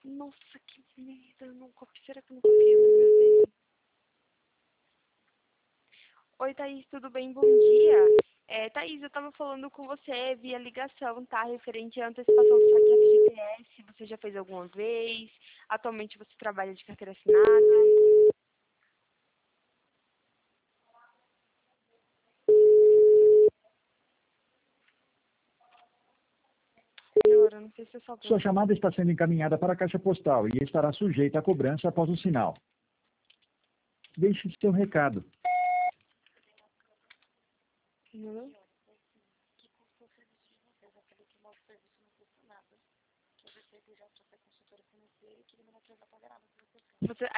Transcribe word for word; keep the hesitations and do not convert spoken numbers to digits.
Nossa, que merda. Eu não copiei. Será que eu não copiei o meu dele? Oi, Thaís, tudo bem? Bom dia. É, Thaís, eu tava falando com você via ligação, tá? Referente à antecipação do saque F G T S. Você já fez alguma vez? Atualmente você trabalha de carteira assinada? Senhora, não sei se eu só Sua vou. chamada está sendo encaminhada para a caixa postal e estará sujeita à cobrança após o sinal. Deixe seu recado. Não? Você,